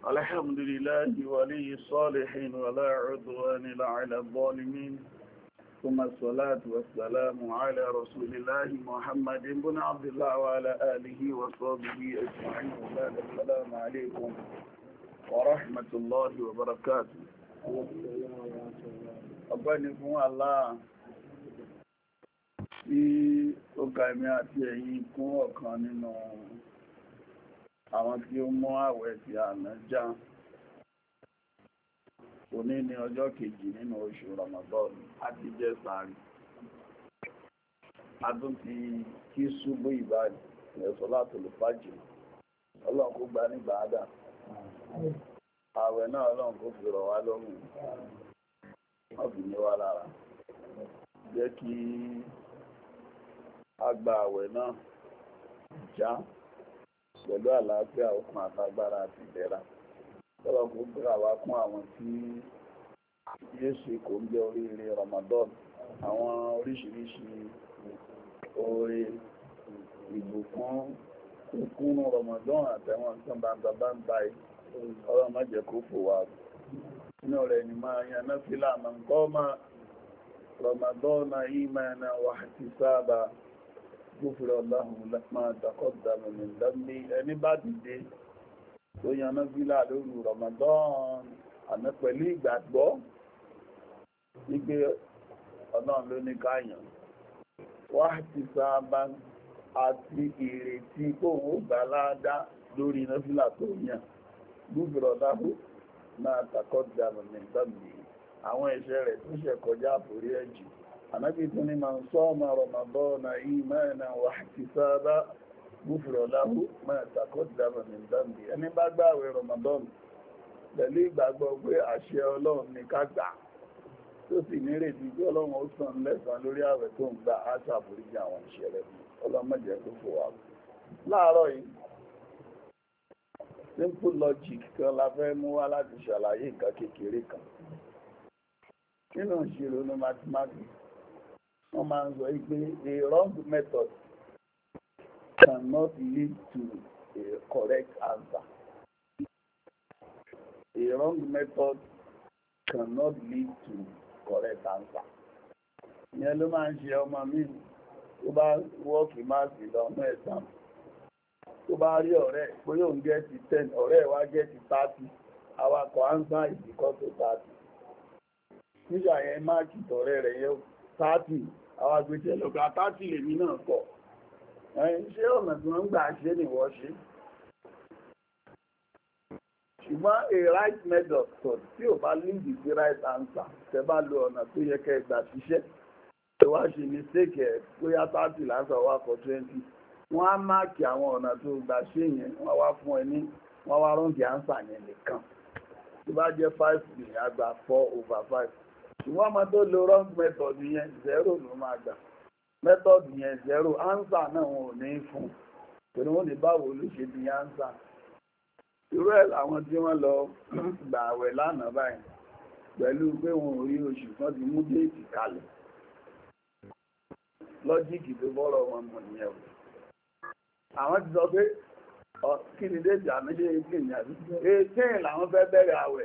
الحمد لله ولي الصالحين ولا عدوان إلا على الظالمين ثم الصلاة والسلام على رسول الله محمد بن عبد الله وعلى آله وصحبه أجمعين. السلام عليكم ورحمة الله وبركاته. ọpẹ́ ni fún Allah tí ó ka ẹ̀mí àti ẹ̀yin kún ọ̀kan nínú àwọn tí ó mú àwẹ̀ tí àná já. Òní ni ọjọ́ kejì nínú oṣù Ramadan àti jẹ sààrì. A tún ti kí ṣubú ìbáyìí ẹ̀sọ́ láti lè fàájì. Ọlọ́run kó gbà ní bàádà. Àwẹ̀ náà Ọlọ́run kó fi rọ̀ wá lọ́rùn. Wọ́n fi ní wá lára. Jẹ́ kí a gba àwẹ̀ náà já pẹ̀lú àlàáfíà, okun àtagbára àti ìlera. Ọlọ́run kó gbà wá kún àwọn tí yóò ṣe kò ń jẹ́ oríire Ramadan. Àwọn oríṣiríṣi oore ìbùkún ìkúnnú Ramadan àtẹ̀wọ̀n tán bàbá yìí. Ọlọ́run má jẹ́ kó fò wá. Inú rẹ̀ ni máa yan náfílà man qama Ramadana imanan wa ihtisaban ghufira lahu ma taqaddama min dhanbi. Ẹni bá dìde tó yan náfílà lóru Ramadan àná pẹ̀lú ìgbàgbọ́ wípé Ọlọ́run ló ní ká yàn, wa ihtisaban àti ìrètí kóhun ó gbà ládá lórí náfílà tó yàn, ghufira lahu máa tàkọ́dà mẹ́gbàmì àwọn ẹ̀ṣẹ̀ rẹ̀ tó ṣẹ̀ kọjá àforí ẹ̀jì. Ànábì tún ní man sama Ramadana imanan wa ihtisaban ghufira lahu máa tàkọ́dà mẹ́gbàmì. Ẹni bá gbààwẹ̀ Ramadan pẹ̀lú ìgbàgbọ́ pé àṣẹ Ọlọ́run ní ká gbà tó sì nírètí pé Ọlọ́run ó san lẹ́san lórí àwẹ̀ tó ń gbà á ṣàforíjì àwọn ẹ̀ṣẹ̀ rẹ̀. Ọlọ́run má jẹ́ kó fò wá. Láàárọ̀ yìí simple logic kan la fẹ́ mú wá láti ṣàlàyé nǹkan kékeré kan. Nínú ìṣirò ní mathematics, wọ́n máa ń sọ pé a wrong method cannot lead to a correct answer. A wrong method cannot lead to correct answer. Ìyẹn ló máa ń ṣe ọmọ mi tó bá wọ́ọ̀kì máàkì lọ́nà ẹ̀sán. Tó bá rí ọ̀rẹ́ bóyá òun gẹ́ẹ̀tì 10 ọ̀rẹ́ wá gẹ́ẹ̀tì 30 awakọ̀ ánsá ìdíkọ́ tó 30 nígbà yẹn máàkì tọ̀rẹ́ rẹ̀ yẹ 30 awagbéjẹ́ lọ́gbà 30 lèmi náà pọ̀. Ẹ̀yìn ṣé ọ̀nà tí wọ́n ń gbà ṣe nìwọ́ ṣe, ṣùgbọ́n a right method tí ò bá lead the right answer tẹ bá lo ọ̀nà tó yẹ kẹ́ gbà ṣiṣẹ́ tó wá ṣe mistake ẹ̀ bóyá 30 lásán awakọ̀ 20 wọ́n á máàkì àwọn ọ̀nà tó gbà ṣe yẹn, wọ́n wá fún ẹni wọ́n wá rọ́ǹgì ánsà yẹn nìkan. Tó bá jẹ́ 5 ní àgbà 4/5. Ṣùgbọ́n ọmọ tó lo wrong method yẹn 0 ló máa gbà. Method yẹn 0, ánsà náà wọn ò ní fún. Torí wọ́n ní báwo ló ṣe di ánsà. Irú ẹ̀ làwọn tí wọ́n lọ gbà àwẹ̀ lánàá báyìí pẹ̀lú pé wọn ò rí oṣù kan ti mú déètì kalẹ̀. Lọ́jíìkì tó bọ́rọ̀ wọn mọ̀ nìyẹn o. Àwọn ti sọ pé kí ni déètì àmìlé 18 làwọn fẹ́ bẹ̀rẹ̀ àwẹ̀.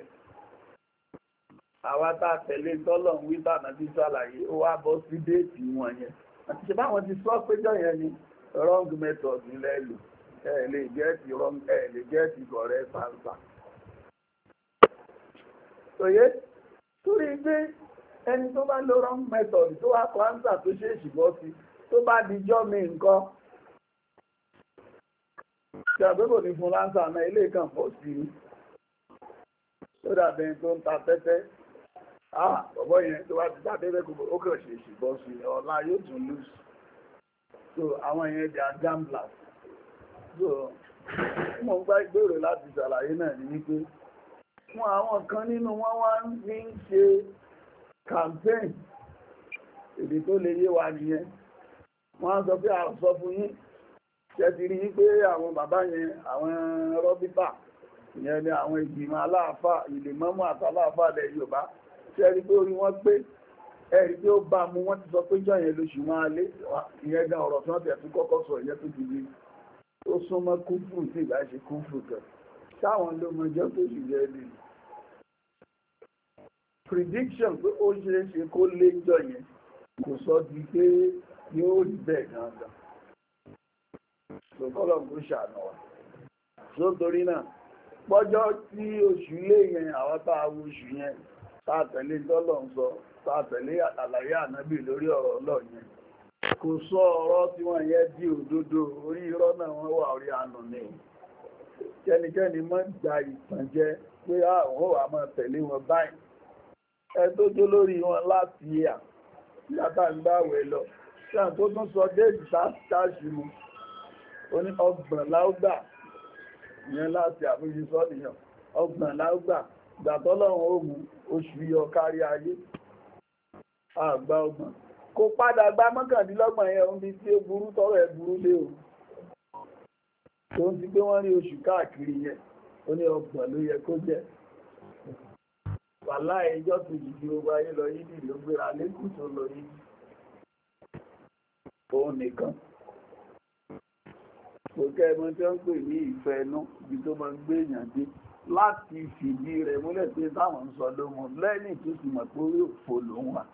Àwa tá tẹ̀lé tọ́lọ̀ ń wí bàbá bí ṣàlàyé ó wá bọ́ sí déètì wọn yẹn. Àti ṣe báwọn ti sọ péjọ yẹn ni wrong method nílẹ̀ lò. Ẹ lè gẹ́ẹ̀tì wrong, ẹ lè gẹ́ẹ̀tì correct answer. Òye torí pé ẹni tó bá lo wrong method tó wá kọ answer tó ṣe èṣìbọ́ sí tó bá dijọ́ mi nǹkan. Tí àgbébò ní fún láńsà náà ilé ìkàn pọ̀ sí ní. Ó dàbẹ̀ tó ń ta tẹ́tẹ́. Ọ̀bọ̀ yẹn tó wá ti ta tẹ́tẹ́ kò ó kàn ṣe ìṣìbọ́ sí ọ̀la yóò tún lose. So àwọn yẹn di gamblers. So mo ń gbá ìgbèrò láti ṣàlàyé náà ní wípé fún àwọn kan nínú wọn wá ń ṣe campaign. Èdè tó lè yé wa nìyẹn. Wọ́n á sọ pé a sọ fún yín. Ṣé ti rí pé àwọn bàbá yẹn àwọn rọ́bítà ìyẹn ni àwọn ìgbìmọ̀ aláàfà ìlèmọ́mù àtàláàfà ilẹ̀ Yorùbá ṣé rí pé orí wọn pé ẹ̀rí tí ó bá mú wọ́n ti sọ pé jọ́yẹn lóṣù máa lé ìyẹn gan ọ̀rọ̀ tí wọ́n tẹ̀ tún kọ́kọ́ sọ ìyẹn tó ti di ó súnmọ́ kúfù tí ìbá ṣe kúfù kan táwọn ló mọjọ́ tó sì jẹ́ ní prediction pé ó ṣeé ṣe kó léjọ́ yẹn kò sọ di pé yóò rí bẹ́ẹ̀ gangan lọ́kọ́lọ́ kó ṣàánú wa lótorí náà pọ́jọ́ tí oṣù lé yẹn àwọn tá a wo oṣù yẹn tá a tẹ̀lé tọ́lọ̀ ń sọ tá a tẹ̀lé àlàyé ànábì lórí ọ̀rọ̀ ọlọ́ọ̀ yẹn kò sọ ọ̀rọ̀ tí wọ́n yẹn di òdodo orí irọ́ náà wọ́n wà orí àánú ni kẹ́nikẹ́ni má gba ìtànjẹ pé àwọn ò wá máa tẹ̀lé wọn báyìí ẹ tó jó lórí wọn láti yà yàtà ń gbàwẹ̀ lọ ṣáà tó tún sọ déètì táàṣì mu ó ní ọgbọ̀n láúgbà ìyẹn láti àbújú sọ́nìyàn ọgbọ̀n láúgbà gbàtọ́lọ́run ó mú oṣù yọ kárí ayé àgbà ọgbọ̀n kò padà gba mọ́kàndínlọ́gbọ̀n yẹn ohun bí tí ó burú tọ́rọ̀ ẹ̀ burú lé o tó ń ti pé wọ́n rí oṣù káàkiri yẹn ó ní ọgbọ̀n ló yẹ kó jẹ́ wàhálà ẹjọ́ kejì tí ó wáyé lọ yídì ló gbéra lẹ́kùn tó lọ yídì òun nìkan kò kẹ́ ẹmọ tí wọ́n ń pè ní ìfẹ́ ẹnu ibi tó máa ń gbé èèyàn dé láti fìdí rẹ̀ múlẹ̀ pé táwọn ń sọ lóhun lẹ́yìn tó sì mọ̀ pé orí òfò lòun wà.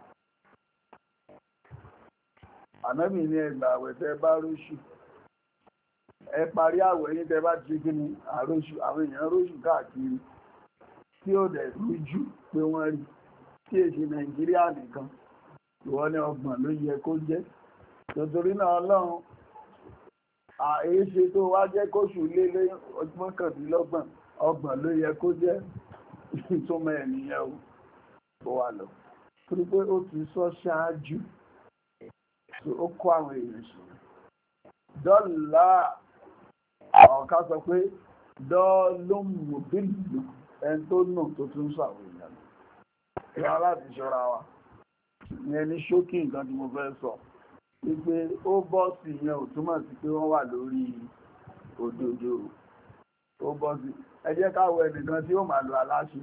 ànábì ní ẹgbà àwẹ̀ tẹ́ bá róṣù ẹ parí àwẹ̀ yín tẹ́ bá ti ṣe kí ni àróṣù àwọn èèyàn róṣù káàkiri tí ó dẹ̀ rújú pé wọ́n rí tí èsì nàìjíríà nìkan ìwọ ní ọgbọ̀n ló yẹ kó jẹ́ nítorí náà ọlọ́run àìṣe tó wá jẹ́ kóṣù lé mọ́kàndínlọ́gbọ̀n ọgbọ̀n ló yẹ kó jẹ́ ìtumọ̀ ènìyàn ó wà lọ torí pé ó ti sọ ṣáájú ó kó àwọn èèyàn ṣe dọ́là àwọn ká sọ pé dọ́ọ̀lùmùbílù ẹni tó nù tó tún sàwọn èèyàn lọ láti ṣọ́ra wa ìyẹn ní ṣókí nǹkan tí mo fẹ́ sọ wípé ó bọ́ sí ìyẹn ò túmọ̀ sí pé wọ́n wà lórí òdodo ó bọ́ sí ẹ jẹ́ káwọ ẹnìkan tí ó máa lo aláṣẹ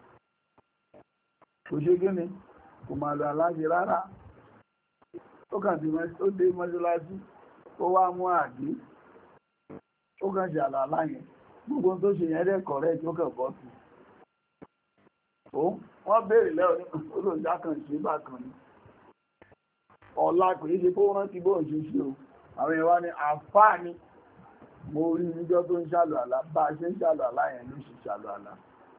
kò ṣe kí ni kò máa lo aláṣẹ rárá ó kàn tí ó dé mọ́ṣáláṣí ó wá mú àgé ó kàn ṣàlọ́ aláyẹn gbogbo tó ṣe yẹn dẹ́ kọ̀rẹ́ tó kàn bọ́ sí wọ́n béèrè lẹ́wọ̀n olóòjá kan ṣe bákan ni ọ̀la kò ní ṣe kó rántí bó ń ṣe ṣe o àwọn èèyàn wá ní àǹfààní mo rí níjọ́ tó ń ṣàlù àlá bá a ṣe ń ṣàlù àlá yẹn ló ṣe ṣàlù àlá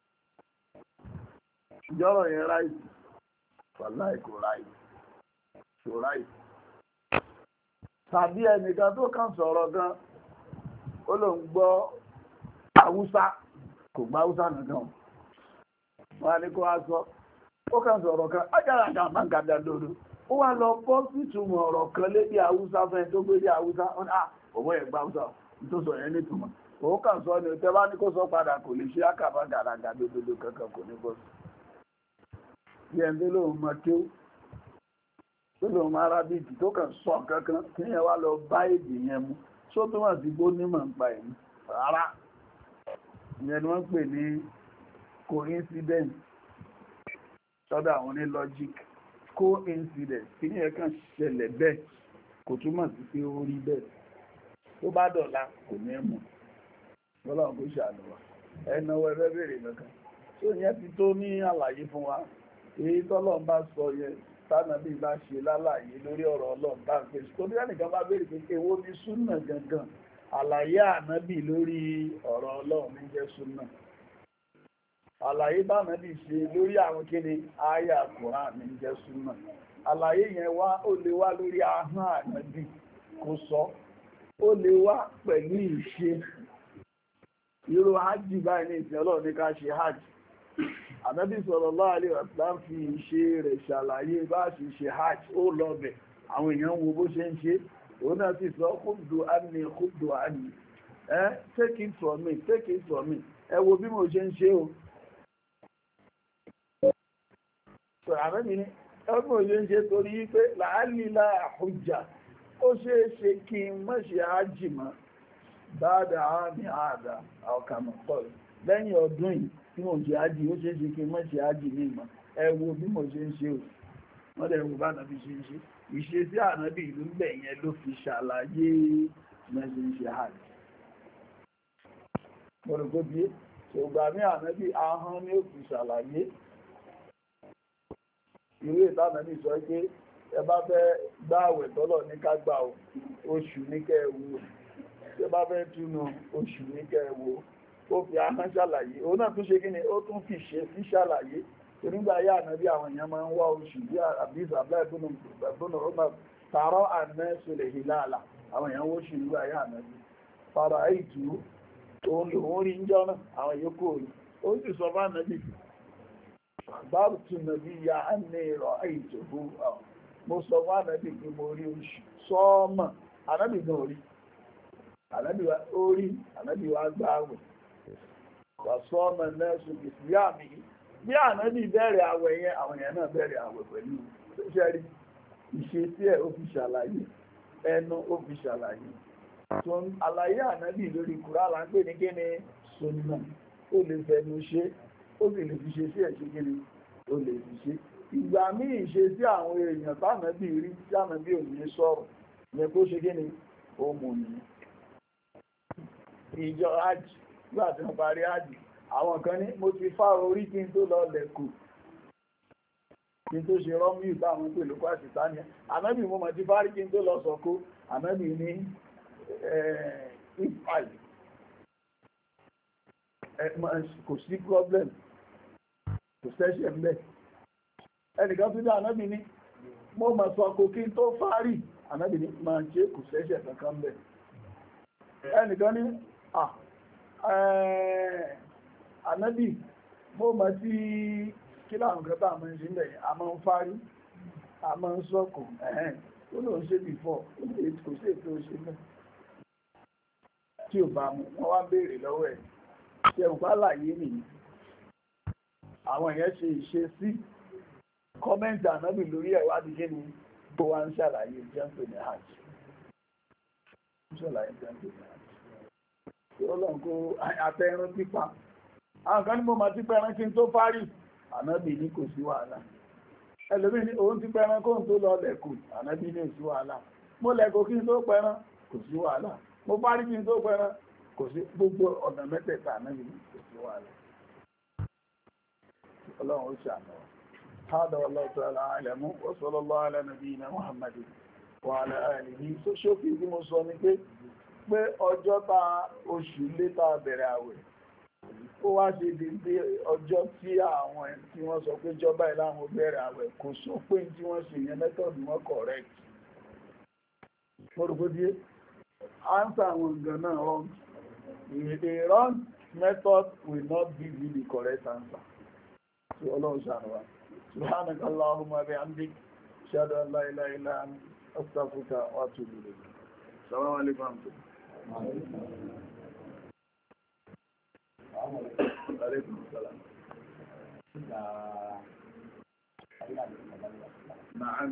ìjọ́rọ̀ yẹn ráìtì wàláì kò ráìtì tàbí ẹnìkan tó kàn sọ̀rọ̀ gan ó lòun gbọ́ Haúsá kò gbá Haúsá nìkan wọ́n á ní kó wá sọ ó kàn sọ̀rọ̀ kan ájára àjà máa ń gàdá lóru ó wá lọ bọ́ sí ìtumọ̀ ọ̀rọ̀ kan lédè Haúsá fẹ́ tó gbé dé Haúsá ó ní òun ẹ̀gbá Haúsá tó sọ yẹn nítumọ̀ òun kàn sọ ni tẹ́ bá ní kó sọ padà kò lè ṣe àkàbà gàràgà dodo kankan kò ní bọ́ sí. bí ẹni tó lóun mọ kí tó lóun mọ arábíkì tó kàn sọ kankan kí yẹn wá lọ bá èdè yẹn mu tó túmọ̀ sí bó nímọ̀ ń pa ẹ̀mí rárá ìyẹn ni wọ́n pè ní coincidence sọ́dọ̀ àwọn ní logic coincidence kí ní ẹ̀kan ṣẹlẹ̀ bẹ́ẹ̀ kò túmọ̀ sí pé ó rí bẹ́ẹ̀ tó bá dọ̀la kò ní mú lọ́lọ́run kó ṣàlùwà ẹnáwó ẹgbẹ́ bèèrè lọ́kàn tó yẹn ti tó ní àlàyé fún wa èyí tọ́lọ́run bá sọ yẹn tánàbí bá ṣe lálàyé lórí ọ̀rọ̀ ọlọ́run bá ń pè tó bí ẹnìkan bá béèrè pé èwo ni súnà gangan àlàyé ànábì lórí ọ̀rọ̀ ọlọ́run ní jẹ́ súnà àlàyé bá ànábì ṣe lórí àwọn kíni àyà Kùránì ní jẹ́ súnà àlàyé yẹn wá ó lè wá lórí ahọ́n ànábì kó sọ ó lè wá pẹ̀lú ìṣe irú hajj báyìí ní ìsìn ọlọ́run ní ká ṣe hajj ànábì sallallahu alaihi wasallam fi ìṣe rẹ̀ ṣàlàyé bá ṣe ṣe hajj ó lọ bẹ̀ àwọn èèyàn wo bó ṣe ń ṣe òun náà sì sọ khuddu anni take it from me ẹ wo bí mo ṣe ń ṣe o ànábì ní ẹgbẹ́ mo ṣe ń ṣe torí pé làálìlà àhújà ó ṣeé ṣe kí n má ṣe hajj mọ́ dáadáa ní àdá àọkàmọ̀ pọ̀ lẹ́yìn ọdún yìí tí mo ṣe ájì ó ṣeé ṣe kí n má ṣe ájì ní ìmọ̀ ẹ wo bí mo ṣe ń ṣe o wọ́n lè wo bá ànábì ṣe ń ṣe ìṣe sí ànábì ìlú ń bẹ̀ yẹn ló fi ṣàlàyé mẹ́ṣe ń ṣe hajj mo rò pé bí ṣùgbà ní ànábì ahọ́n ní ó fi ṣàlàyé ìwé ìtànàbì sọ pé ẹ bá fẹ́ gbá àwẹ̀ tọ́lọ̀ ní ká gbà oṣù ní kẹwò tí ẹ bá fẹ́ túnú oṣù ní kẹwò ó fi ahọ́n ṣàlàyé òun náà tún ṣe kí ni ó tún fi ṣe sí ṣàlàyé onígbà ayé ànábì àwọn èèyàn máa ń wá oṣù bí àbí ìsàbẹ́ ìbúnú ọmọ tààrọ àmẹ́sọ̀lẹ̀ ìlàlà àwọn èèyàn wó ṣù nígbà ayé ànábì fara ìtù òun lòun rí ń jọ́nà àwọn yòókù òní ó sì sọ bá ànábì báàbù tún nàbí ya á ní ìrọ̀ ìtòbú mo sọ fún ànábì pé mo rí oṣù sọ́ọ̀mọ̀ ànábì náà rí ànábì wa orí ànábì wa gbá àwẹ̀ wà sọ́ọ̀mọ̀ náà sùn ìsìlẹ̀ àmì bí ànábì bẹ̀rẹ̀ àwẹ̀ yẹn àwọn èèyàn náà bẹ̀rẹ̀ àwẹ̀ pẹ̀lú ṣẹ́rí ìṣesí ẹ̀ ó fi ṣàlàyé ẹnu ó fi ṣàlàyé tó àlàyé ànábì lórí kùrá là ń pè ní kíni sunna ó lè fẹnu ṣe ó sì lè fi ṣe sí ẹ̀ṣẹ́ kíni ó lè fi ṣe ìgbà míì ìṣesí àwọn èèyàn tánàbì rí tí ànábì ò ní sọ̀rọ̀ yẹ kó ṣe kíni ó mú ni ìjọ hajj nígbà tí wọ́n parí hajj àwọn kan ní mo ti fá orí kí n tó lọ lẹ̀kù kí n tó ṣe rọ́mí ìta àwọn pẹ̀lú pàṣítánìyà ànábì mo mọ̀ ti fárí kí n tó lọ sọ̀kó ànábì ní ìfàlì kò sí problem kò sẹ́ṣẹ̀ mẹ́ ẹnìkan tó dá ànábì ní mo mọ̀ sọ̀kó kí n tó fárí ànábì ní máa ń ṣe kò sẹ́ṣẹ̀ kankan mẹ́ ẹnìkan ní ànábì mo mọ̀ sí kí láwọn kẹta àmọ́ ń ṣe ń bẹ̀yẹ̀ àmọ́ ń fárí àmọ́ ń sọ́kù ẹ̀hẹ́n ó lò ń ṣe bìfọ́ kò sí ètò ṣe mẹ́ tí ò bá mú wọ́n wá béèrè lọ́wọ́ ẹ̀ ṣe ò bá láyé nìyí àwọn èèyàn ṣe ìṣe sí kọ́mẹ́ǹtì ànábì lórí ẹ̀wádìí kí ni bó wá ń ṣàlàyé jẹ́ǹpẹ̀ ní hajj Ọlọ́run kó àtẹ̀rún pípa àwọn kan ní mo máa ti pẹran kí n tó fárí ànábì ní kò sí wàhálà ẹlòmí ní òun ti pẹran kó n tó lọ lẹ̀kù ànábì ní kò sí wàhálà mo lẹ̀kù kí n tó pẹran kò sí wàhálà mo fárí kí n tó pẹran kò sí gbogbo ọ̀nà mẹ́tẹ̀ẹ̀ta ànábì ní kò sí wàhálà Ọlọ́run ó ṣàánú هذا والله تعالى أعلم وصلى الله على نبينا محمد وعلى آله ṣókí tí mo sọ ní pé ọjọ́ ta oṣù létà bẹ̀rẹ̀ àwẹ̀ ó wá ṣe dédé ọjọ́ tí àwọn tí wọ́n sọ pé jọba ìlànà bẹ̀rẹ̀ àwẹ̀ kò sọ pé tí wọ́n ṣe yẹn method wọn correct mọ́rùkúdíé answer àwọn nǹkan náà wrong a wrong method will not give you the correct answer so ọlọ́run ṣàrọ̀wá subhanaka allahumma wa bihamdik ashhadu an la ilaha illa anta astaghfiruka wa atubu ilayk assalamu alaikum Alaikum salam. Na'am.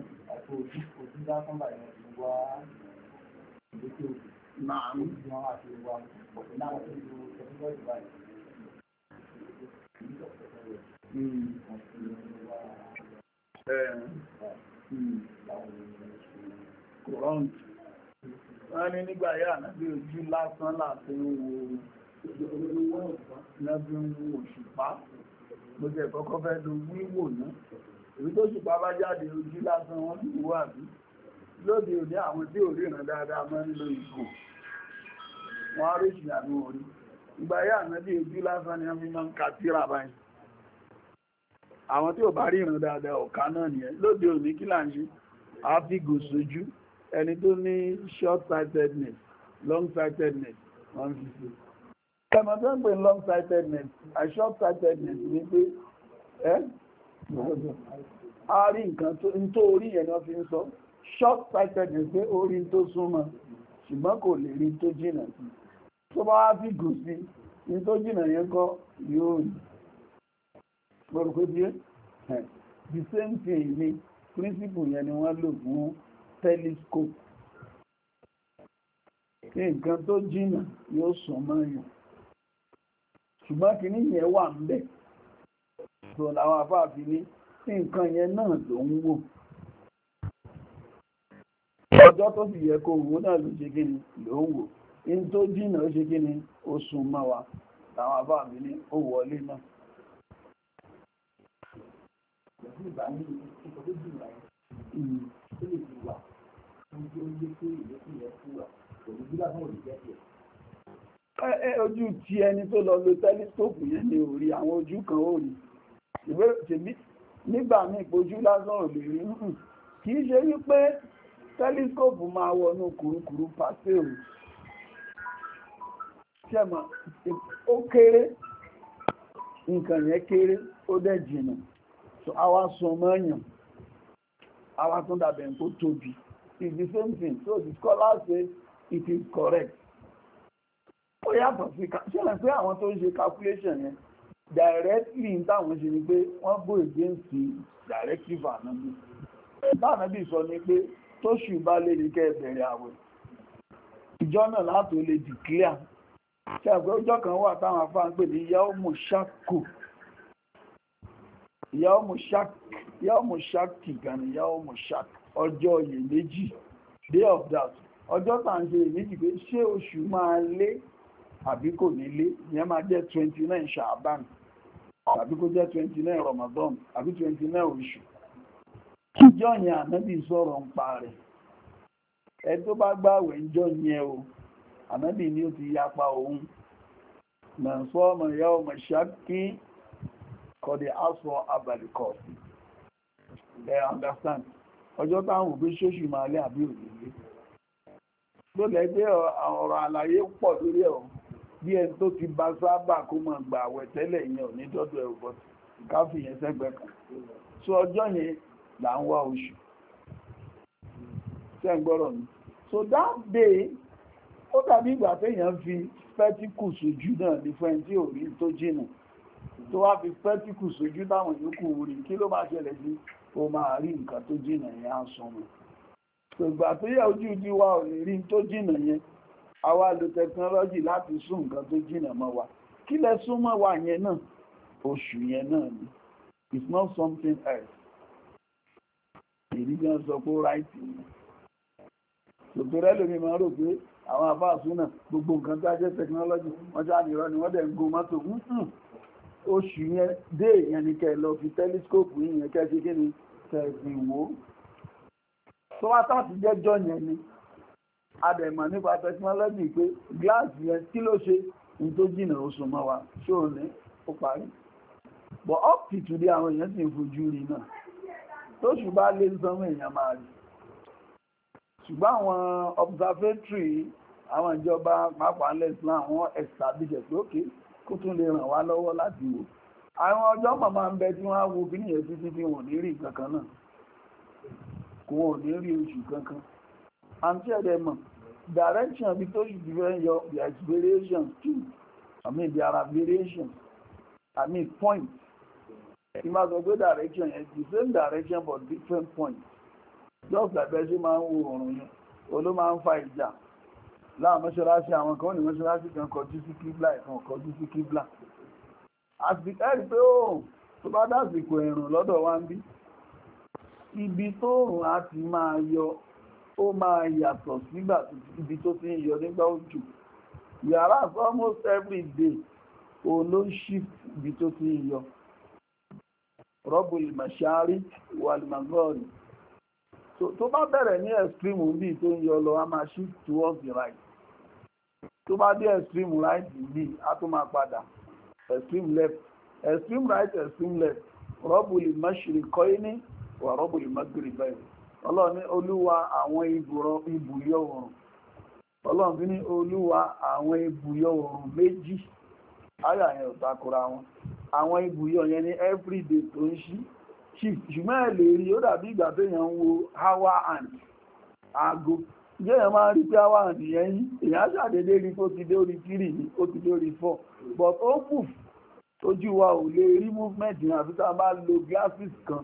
Quran. Wọ́n ní nígbà yà náà bí ojú lásán láti ń wo lẹ́bí ń wo òṣùpá. Mo jẹ́ kọ́kọ́ fẹ́ lo wíwò náà. Èyí tó ṣùpá bá jáde ojú lásán wọ́n sì wó àbí. Lóde òní àwọn tí ò ríran dáadáa máa ń lo ìgò. Wọ́n á rí ìṣìyànú orí. Ìgbà yà náà bí ojú lásán ni wọ́n fi máa ń ka tírà báyìí. Àwọn tí ò bá ríran dáadáa ọ̀ká náà nìyẹn. Lóde òní kí là ń ṣe? A fi gò sójú. Ẹni tó ní short-sightedness, long-sightedness, wọ́n fi sí. Ẹmọ tó ń pè long-sightedness, short-sightedness ní pé a rí nǹkan tó orí yẹn ni wọ́n fi ń sọ. Short-sightedness pé orí tó súnmọ́, ṣùgbọ́n kò lè rí tó jìnà sí. Tó bá wá fi gò sí, ní tó jìnà yẹn kọ́ yóò rí. Gbọ́dọ̀ díẹ̀. The same thing ni principle yẹn ni wọ́n lò fún telescope. Nǹkan tó jìnà yóò sún mọ́ yàn. Ṣùgbọ́n kì ní yẹn wà ń bẹ̀. Tó làwọn afáàfin ní nǹkan yẹn náà ló ń wò. Ọjọ́ tó sì yẹ kó wò náà ló ṣe kí ni ló ń wò. In tó jìnà ó ṣe kí ni ó sún mọ́ wa. àwọn àbá mi ní ó wọlé náà. Ojú ti ẹni tó lọ lo tẹlifíṣọ̀pù yẹn ní orí àwọn ojú kan ó rí ìwé nígbà míì ojú lásán ò lè rí kì í ṣe wípé tẹlifíṣọ̀pù máa wọnú kùrukùru pàṣẹ òru ṣẹ́mọ̀ ó kéré nǹkan yẹn kéré ó dẹ̀ jìnnà so àwa sọ mọ́yàn àwa tún dàbẹ̀ tó tóbi it's the same thing so the scholar say it is correct ó yàtọ̀ sí ṣẹlẹ̀ pé àwọn tó ń ṣe calculation yẹn directly ń táwọn ṣe ni pé wọ́n go against the directive ànábì báànábì sọ ni pé tóṣù bá lè ní kẹ́ bẹ̀rẹ̀ àwẹ̀ ìjọ náà láti lè declare ṣe àgbẹ̀ ọjọ́ kan wà táwọn afá ń pè ní yaumu shakku yaumu shakki gan ni yaumu shak ọjọ́ iyèméjì day of doubt ọjọ́ tá à ń ṣe iyèméjì pé ṣé oṣù máa lé àbí kò ní lé ìyẹn máa jẹ́ 29 ṣàbán àbí kó jẹ́ 29 Ramadan àbí 29 oṣù ìjọ yẹn ànábì sọ̀rọ̀ ń pa rẹ̀ ẹ tó bá gbààwẹ̀ ìjọ yẹn o ànábì ni ó ti yapa òun na sọ ọmọ ìyá ọmọ ṣáàkì kọ̀dẹ̀ aṣọ abàlìkọ̀ọ̀sì ẹ understand ọjọ́ táwọn òbí ṣóṣù máa lé àbí òdìlé tó lẹ́gbẹ́ ọ̀rọ̀ àlàyé pọ̀ lórí ẹ̀ bí ẹni tó ti bá sábà kó mọ̀ gbà àwẹ̀ tẹ́lẹ̀ yẹn ò ní dọ́dọ̀ ẹ̀ bọ́ káfí yẹn sẹ́gbẹ́ kan so ọjọ́ yẹn là ń wá oṣù ṣẹ́ ń gbọ́rọ̀ mi so that day ó dàbí ìgbà téèyàn fi spẹ́tíkù sójú náà ní fún ẹni tí ò rí tó jìnà tó wá fi spẹ́tíkù sójú táwọn yòókù rí kí ló máa ṣẹlẹ̀ sí ó máa rí nǹkan tó jìnà yẹn á sọmọ ìgbà tó yẹ ojú ti wá ò lè rí tó jìnà yẹn àwa lo tẹkinọ́lọ́jì láti sún nǹkan tó jìnà mọ́ wa kí lẹ sún mọ́ wa yẹn náà oṣù yẹn náà ni it's not something else ìdíjọ́ sọ pé ráìtì ni tòtòrẹ́ lómi máa rò pé àwọn àfáàsún náà gbogbo nǹkan tó jẹ́ tẹkinọ́lọ́jì wọ́n já nìrọ́ ni wọ́n dẹ̀ ń gun mọ́tò oṣù yẹn dé yẹn ni kẹ́ lọ fi tẹlifíṣkópù yìí yẹn kẹ́ ṣe kí ni kẹ́ fi wò ó tó wá táàtì jẹ́jọ́ yẹn ni adẹ̀mọ̀ nípa tẹkinọ́lọ́jì pé gíláàsì yẹn kí ló ṣe ní tó jìnà oṣù mọ́ wa ṣó o ní ó parí but up to today àwọn èèyàn sì ń fojú rí náà tóṣù bá lé sánmọ́ èèyàn máa rí ṣùgbọ́n àwọn observatory àwọn ìjọba pàápàá lẹ́sìlán àwọn establish pé ókè kó tún lè ràn wá lọ́wọ́ láti wò àwọn ọjọ́ màmá ń bẹ tí wọ́n á wo kí nìyẹn títí tí wọ́n ní rí kankan náà kò wọ́n ní rí oṣù kankan àti ẹ̀dẹ̀ mọ̀ direction bí tó ṣùgbọ́n fẹ́ yọ the variations too there are variations points tí máa sọ pé direction yẹn the same direction but different points just like bẹ́ẹ̀ ṣe máa ń wo oòrùn yẹn oló máa ń fa ìjà láwọn mọ́ṣáláṣí àwọn kan ní mọ́ṣáláṣí kan kọjú sí kíblà ìkan kọjú sí kíblà àti ẹ̀rí pé oòrùn tó bá dásìkò ẹ̀rùn lọ́dọ̀ wa ń bí ibi tó oòrùn á ti máa yọ ó máa yàtọ̀ nígbà ibi tó ti ń yọ nígbà òjò yàrá almost every day òun ló ń shift ibi tó ti ń yọ rọ́bùl mashari wal-maghari tó bá bẹ̀rẹ̀ ní extreme bí tó ń yọ lọ a máa shift towards the right tó bá dé extreme right bí a tó máa padà extreme left extreme right extreme left rọ́bùl mashriqayni wà rọ́bùl maghribayni ọlọ́run ní olúwa àwọn ibùyọ oòrùn ọlọ́run bí ní olúwa àwọn ibùyọ oòrùn méjì ayà yẹn ò takora wọn àwọn ibùyọ yẹn ní everyday tó ń ṣí ṣùgbọ́n ẹ̀ lè rí ó dàbí ìgbà tó yẹn ń wo hour hand aago jẹ́ yẹn máa rí pé hour hand yẹn yí èyàn ṣàdédé rí tó ti dé orí 3 ní ó ti dé orí 4 but ó move ojú wa ò lè rí movement yẹn àfi tá a bá lo glasses kan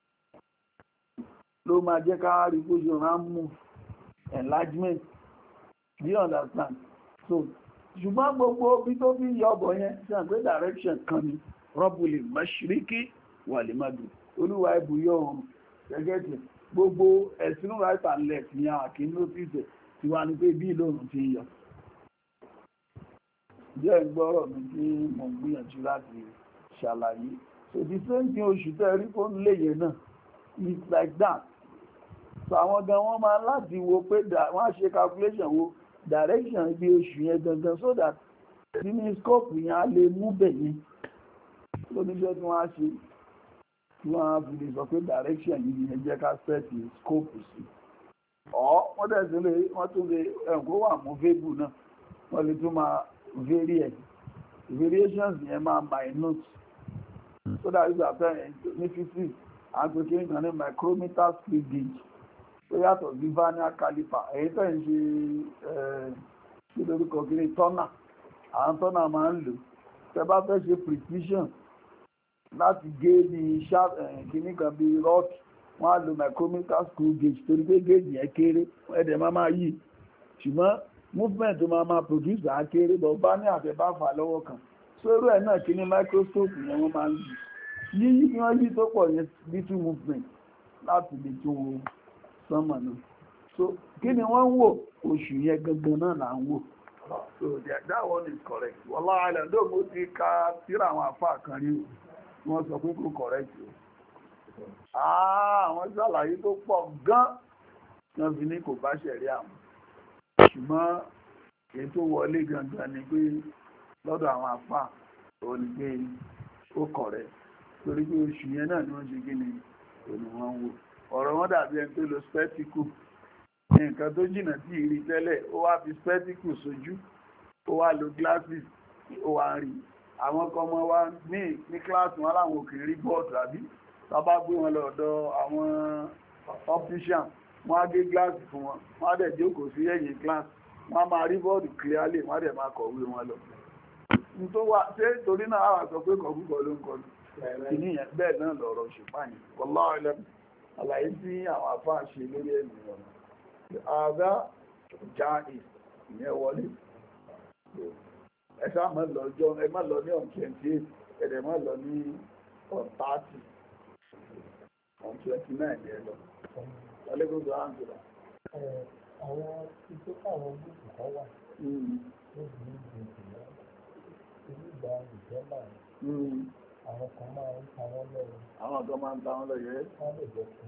ló máa jẹ́ ká rí bó ṣe rán move enlargement do you understand so ṣùgbọ́n gbogbo bí tó fi yọ ọbọ̀ yẹn ṣe àgbé direction kan ni rọ́bùlì mashiriki wal-maghrib olúwa ibùyọ oòrùn gẹ́gẹ́ tí gbogbo ẹ̀sìn right and left ní àkí notice tí wà ní pé bí lóòrùn ti yọ jẹ́ ìgbọ́rọ̀ mi tí mo gbìyànjú láti ṣàlàyé. So the same thing oṣù tẹ́rí fún léyè náà, it's like that. So àwọn gan wọ́n máa láti wo pé wọ́n á ṣe calculation wo direction ibi oṣù yẹn gangan so that nínú scope yẹn á lè mú bẹ̀ yẹn lóníṣẹ́ tí wọ́n á ṣe tí wọ́n á fi lè sọ pé direction yìí yẹn jẹ́ ká set scope sí. Wọ́n dẹ̀ sí lè wọ́n tún lè ẹ̀kọ́ wà mú fébù náà wọ́n lè tún máa vary ẹ̀ variations yẹn máa minute so that is after ní physics àgbèké nǹkan ní micrometer scale gauge tó yàtọ̀ sí vernier caliper èyí tó ń ṣe kí lórúkọ kiri tọ́nà àwọn tọ́nà máa ń lò tẹ́ bá fẹ́ ṣe precision láti gé ní sharp kìíní kan bí rod wọ́n á lo micrometer scale gauge torí pé gauge yẹn kéré ẹ̀dẹ̀ máa yí ṣùgbọ́n movement tó máa produce àkéré bọ̀ bá ní àtẹ̀bá fà lọ́wọ́ kan so irú ẹ̀ náà kí ní microscope yẹn wọ́n máa ń lò yíyí kí wọ́n yí tó pọ̀ yẹn little movement láti lè tó wo sánmà náà so kí ni wọ́n ń wò oṣù yẹn gangan náà là ń wò so that one is correct wallahu alam ló mo ti ka síra àwọn àfáà kan rí wọ́n sọ pé kò correct o àwọn ṣàlàyé tó pọ̀ gan wọ́n fi ní kò bá ṣẹ̀rí àwọn ṣùgbọ́n èyí tó wọlé gangan ni pé lọ́dọ̀ àwọn àfà ò ní pé ó kọ̀rẹ́ torí pé oṣù yẹn náà ni wọ́n ṣe gíní òní wọ́n ń wò ọ̀rọ̀ wọn dàbí ẹni tó lo spectacle nǹkan tó jìnnà sí ìrí tẹ́lẹ̀ ó wá fi spectacle sójú ó wá lo glasses ó wá rí àwọn ọmọ wa ní kíláàsì wọn láwọn òkè rí bọ́ọ̀dù àbí tábà gbé wọn lọ́dọ̀ àwọn optician wọ́n á gé gíláàsì fún wọn wọ́n á dẹ̀ jókòó sí ẹ̀yìn gíláàsì wọ́n á máa rí bọ́ọ̀dù clearly wọ́n á dẹ̀ máa kọ̀wé wọn lọ. Nítorí wá ṣé torí náà àwọn sọ pé kọ̀ọ̀kọ̀ ló ń kọlu kìíní yẹn bẹ́ẹ̀ náà lọ̀rọ̀ ṣùgbọ́n wallahu alam àlàyé tí àwọn àfáà ṣe lórí ẹ̀mí ọ̀nà ààbá já ìyẹn wọlé ẹ sáà má lọ ẹ má lọ ní on 28 ẹ̀dẹ̀ má lọ ní on 30 on 29 ẹ lọ. Alẹ́gbẹ̀gbẹ̀ àǹtìlá. Àwọn iṣẹ́ káwọn gúúsù kan wà níbi ìgbà ìjọba àwọn kan máa ń ta wọ́n lọ́wọ́. Àwọn kan máa ń ta wọ́n lọ́yẹ́. Wọ́n lè jẹ́ fún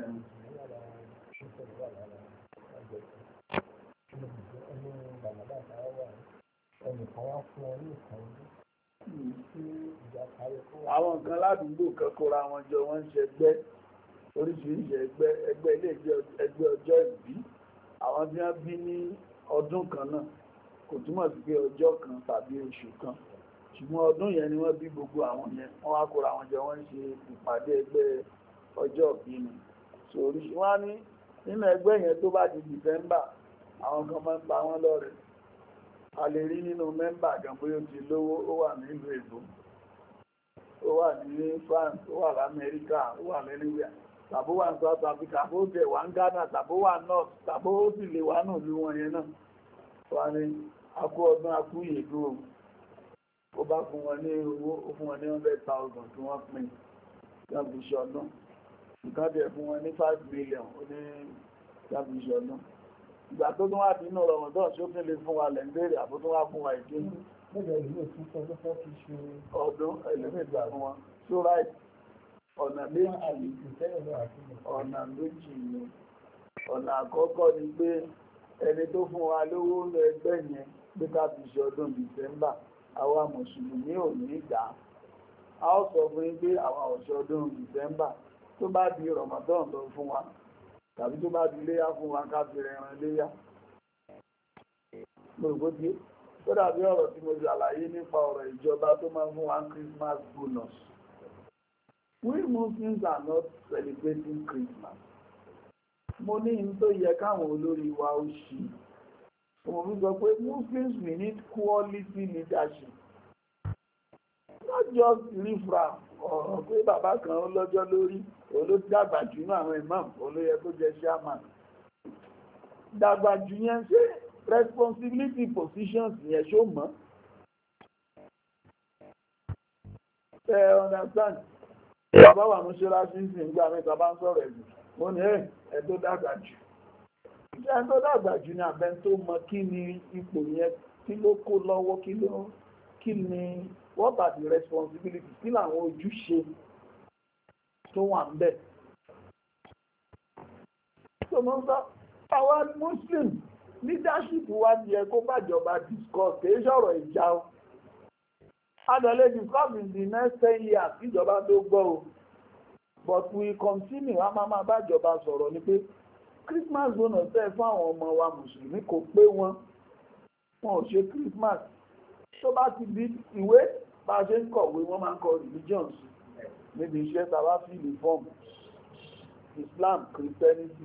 ẹni bàbá wà ẹnìkan wá fún ọ ní ìkànnì tí ìjà kárí kó wà. Àwọn kan ládùúgbò kan kóra wọn jọ wọ́n ń ṣẹgbẹ́ oríṣiríṣi ẹgbẹ́ ilé ẹgbẹ́ ọjọ́ ìbí àwọn tí wọ́n bí ní ọdún kan náà kò túmọ̀ sí pé ọjọ́ kan tàbí oṣù kan ṣùgbọ́n ọdún yẹn ni wọ́n bí gbogbo àwọn yẹn wọ́n wá kóra wọn jọ wọ́n ń ṣe ìpàdé ẹgbẹ́ ọjọ́ ìbí ni so oríṣi wọ́n á ní nínú ẹgbẹ́ yẹn tó bá di December àwọn kan máa ń pa wọ́n lọ́rẹ a lè rí nínú mẹ́mbà gan bóyá ó ti lówó ó wà nílùú èbó ó wà ní France ó wà lamẹ́ríkà ó wà lẹ́lẹ́wẹ̀ẹ́ tàbó wà ní South Africa tàbó jẹ wà ní Ghana tàbó wà North tàbó ó sì lè wà náà lú wọn yẹn náà wà ní akú ọdún akú ìyèdú ó bá fún wọn ní owó ó fún wọn ní 100,000 tí wọ́n pín yàn fi ṣọdún nǹkan tẹ̀ fún wọn ní 5 million ó ní yàn fi ṣọdún ìgbà tó tún wá bí inú Ramadan tí ó fi lè fún wa lẹ́ńdẹ́rẹ́ àbó tún wá fún wa ìdí ọdún ẹlẹ́mẹ̀ta fún wọn so right ọ̀nà méjì ni ọ̀nà àkọ́kọ́ ni pé ẹni tó fún wa lówó lọ ẹgbẹ́ yẹn pé ká fi ṣe ọdún December àwa mùsùlùmí ò ní ìgbà a ó sọ fún yín pé àwa ọ̀ṣọ́ ọdún December tó bá di Ramadan lọ fún wa tàbí tó bá di léyá fún wa ká fi rẹran léyá gbogbo tó dàbí ọ̀rọ̀ tí mo ṣàlàyé nípa ọ̀rọ̀ ìjọba tó máa ń fún wa Christmas bonus. We Muslims are not celebrating Christmas. Mo ní ní tó yẹ káwọn olórí wa ó ṣe. Mo fi sọ pé Muslims we need quality leadership. Not just riffraff ọ̀rọ̀ pé bàbá kan lọ́jọ́ lórí olódàgbà jù ní àwọn imam olóyẹ tó jẹ chairman. Dàgbà jù yẹn ṣe responsibility positions yẹn ṣó mọ́. Understand? Bàbá wà ní ṣọ́láṣí sí ìgbà mẹ́ta bá ń sọ̀rọ̀ ẹ̀dùn. Wọ́n ní ẹ̀ tó dàgbà jù. Ẹ̀ tó dàgbà jù ní abẹ́ tó mọ kí ni ipò yẹn kí ló kó lọ́wọ́, kí ni what are the responsibilities, kí làwọn ojúṣe tó wà ń bẹ̀. So mo ń sọ àwọn Muslim leadership wa di ẹ kó bàjọba discuss kì í sọ̀rọ̀ ìjà o. Adọ̀lẹ́ discuss in the next 10 years ìjọba tó gbọ́ o. But we continue a máa bàjọba sọ̀rọ̀ ni pé Christmas bonus tẹ́ fún àwọn ọmọ wa Mùsùlùmí kò pé wọn ò ṣe Christmas. Tó bá ti di ìwé bá a ṣe ń kọ̀wé wọ́n máa ń kọ religions níbi iṣẹ́ tàbá fìlì fọ́ọ̀mù Islam, Christianity.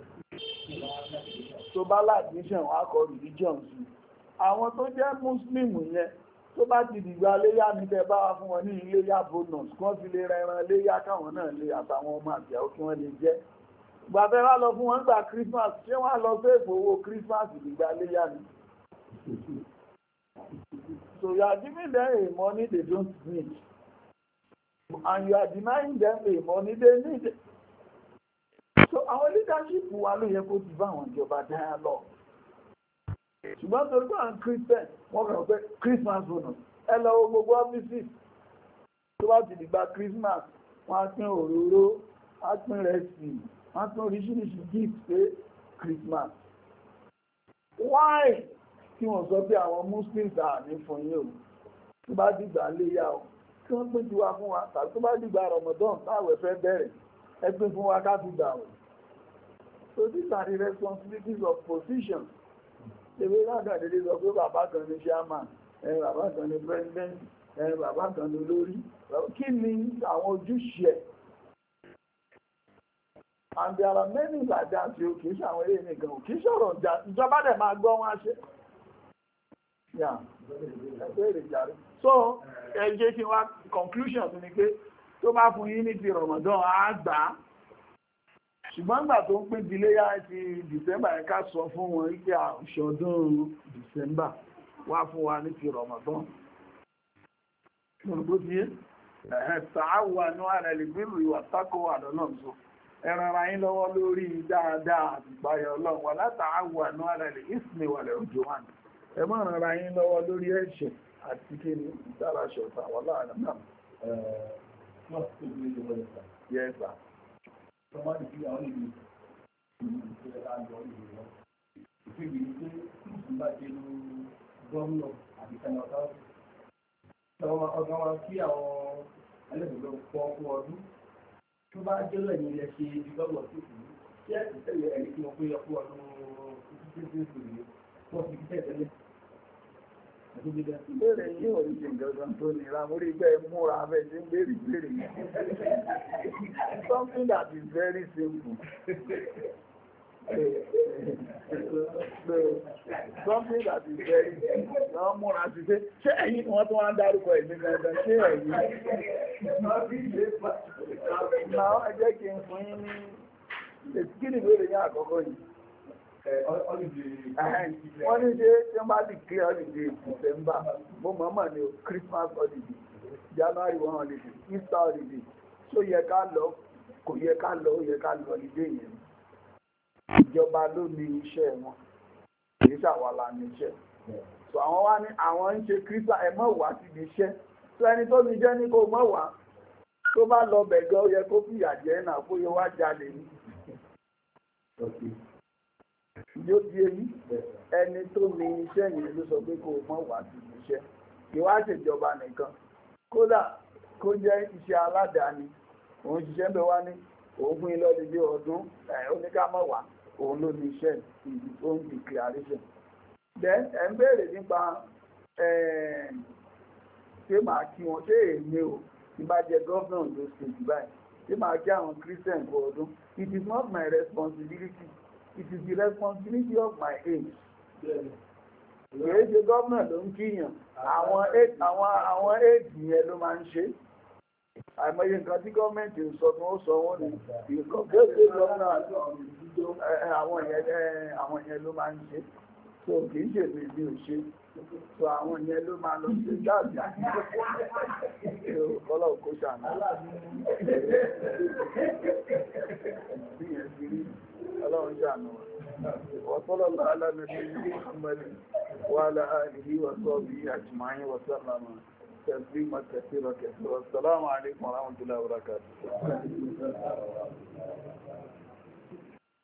Tó bá láàdíṣàn wọ́n á kọ religions. Àwọn tó jẹ́ Muslim yẹn tó bá ti dìgbà léyá ní tẹ́ bá wá fún wọn ní iléyá bonus kí wọ́n fi lè rẹran léyá káwọn náà lè àtàwọn ọmọ àti àwọn kí wọ́n lè jẹ. Gbàfẹ́ wá lọ fún wọn gbà Christmas ṣé wọ́n á lọ sí ìfowó Christmas ìdìgbà léyá ni. So you are giving them a money they don't need. And you are denying them a money they need. So our leadership wà ló yẹ kó ti bá àwọn ìjọba dialogue. Ṣùgbọ́n torí pé àwọn Christian wọ́n kàn pé Christmas bonus ẹ lọ wo gbogbo ọ́fíìsì tó bá ti dìgbà Christmas wọ́n á pín òróró wọ́n á pín rẹsì wọ́n á pín oríṣiríṣi gift pé Christmas. Why? Tí wọ́n sọ pé àwọn Muslims à ní fún yín o tó bá dìgbà léyà o tí wọ́n pín tiwa fún wa tàbí tó bá dìgbà Ramadan táwẹ̀ fẹ́ bẹ̀rẹ̀ ẹ pín fún wa ká fi gbà wẹ̀. So these are the responsibilities of position. Ṣèwé lágbàdédé sọ pé bàbá kan ní chairman bàbá kan ní president bàbá kan ní olórí kí ni àwọn ojúṣe ẹ̀? And there are many like that tí ó kìí ṣe àwọn eré nìkan ò kìí ṣọ̀rọ̀ ìjọba dẹ̀ máa gbọ́ wọn ṣe. So ẹ jẹ́ kí wá conclusion tó ní pé tó bá fún yín ní ti Ramadan á gbà á. Ṣùgbọ́n nígbà tó ń pín Iléyá ti December yẹn ká sọ fún wọn wípé àṣọdún December wá fún wa ní ti Ramadan. Ṣùgbọ́n tí ẹ̀ẹ́sàáwà ní ààrẹ lè gbèrò ìwà tákò àdọ́nà sọ. Ẹ ràn ara yín lọ́wọ́ lórí dáadáa àti ìpayà Ọlọ́run wà látàáwà ní ààrẹ lè ìsìnlẹ̀ wà lẹ̀ òjò wà ní. Ẹ má ràn ara yín lọ́wọ́ lórí ẹ̀ṣẹ̀ àti kí ni ìdára ṣọ̀tà wà láàrin náà. Yes, sir. Somebody be only me. Ìfìgbì ní pé ìgbà tí ó gómìnà àti kẹ́nọ̀tà ọ̀gá wọn kí àwọn ẹlẹ́gbẹ̀ẹ́ pọ̀ fún ọdún tó bá jẹ́ lẹ́yìn ilẹ̀ ṣe ibi gómìnà tó kù ṣé ẹ̀sìn tẹ̀lé ẹ̀rí tí wọ́n pé ọkọ̀ ọdún títí wọ́n fi tẹ̀lé. Ìbéèrè yìí ò ní ṣe nǹkan tó nira mórí gbẹ́ múra abẹ́ tí ń béèrè ìbéèrè something that is very simple. Something that is very simple. Wọ́n múra sí pé ṣé ẹ̀yin wọ́n tó wá ń dárúkọ ìgbé gangan ṣé ẹ̀yin. Náà ẹ jẹ́ kí n fún yín ní kí ni ìbéèrè yín àkọ́kọ́ yìí. Wọ́n ní ṣe tí wọ́n bá di clear holiday December mo mọ̀ọ́mọ̀ ní Christmas holiday January 1 holiday Easter holiday tó yẹ ká lọ kò yẹ ká lọ ó yẹ ká lọ holiday yẹn ìjọba ló ní iṣẹ́ wọn kìí ṣàwàlà ní iṣẹ́ so àwọn wá ní àwọn ń ṣe Christmas ẹ mọ̀ wá síbi iṣẹ́ tó ẹni tó ní jẹ́ ní kó mọ̀ wá tó bá lọ bẹ̀gẹ́ ó yẹ kó fìyà jẹ náà fóyẹ wá jalè ní. Yóò di èyí ẹni tó ní iṣẹ́ yẹn ló sọ pé kó mọ̀ wá sí iṣẹ́ ìwá ṣèjọba nìkan kódà kó jẹ́ iṣẹ́ aládàáni òun ṣiṣẹ́ bẹ́ẹ̀ wá ní òun fún ilé ọdún ọdún oníkàmọ̀ wá òun ló ní iṣẹ́ ìdí tó ń declaration. Then ẹ̀ ń béèrè nípa ṣé màá kí wọn ṣé èmi ò tí bá jẹ gọ́ọ̀nà ló ṣe jù báyìí ṣé màá kí àwọn Christian kú ọdún. It is not my responsibility. It is the responsibility of my age. Kìí ṣe gọ́ọ̀nà ló ń kíyàn àwọn éèdì yẹn ló máa ń ṣe. Àìmọye nǹkan tí gọ́ọ̀mẹ̀ntì ń sọ fún ó sọ wọ́n ní ìkọ̀kẹ́ gọ́ọ̀nà àwọn yẹn ló máa ń ṣe. So kìí ṣe mi bí ò ṣe. So àwọn yẹn ló máa lọ ṣe jáde. Ọlọ́run kó ṣàánú. Ọlọ́run ṣàánú. وصلى الله على نبينا محمد وعلى آله وصحبه أجمعين وسلم تسليما كثيرا. والسلام عليكم ورحمة الله وبركاته.